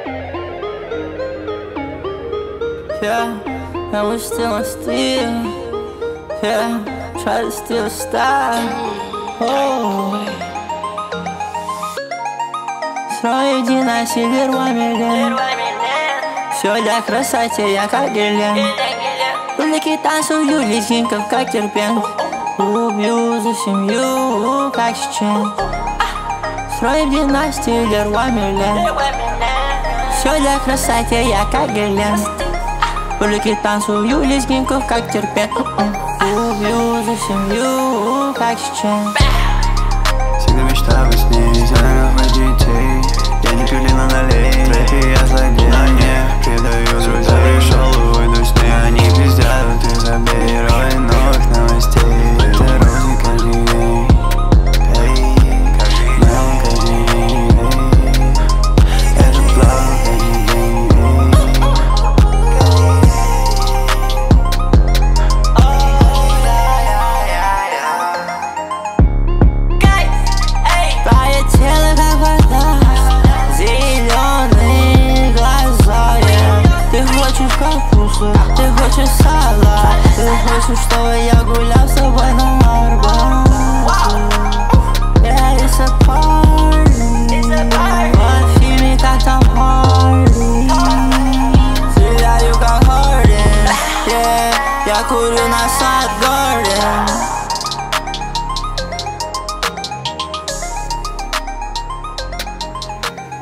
Yeah, and we're still on steel. Yeah, try to steal style. Oh. Строить династию Вервамилен. Все для красоты, я как Гелен. Улики танцую, лезгинков как терпент. Убью за семью, как Чечен. Строим династию Вервамилен. Все для красоты, я как Гелен. Улики танцую, лезгинков как терпент. Убью за семью, как Чечен. Всегда мечтал быть с ней, заранее детей. Я не пилина налей, рэпе я злодей. На мне предаю друзей, пришел, уйду с ней. Они пиздят, ты забей, герой новых новостей. Это розы каждый день, мелом каждый день. Это плавно каждый день. Твое тело как вода, зеленые глаза, yeah. Ты хочешь капусту, ты хочешь салат. Ты хочешь, чтобы я гулял с тобой на Арбате. Yeah, it's a party. В фильме как там Харди. Стреляю как Хардин, yeah. Я курю на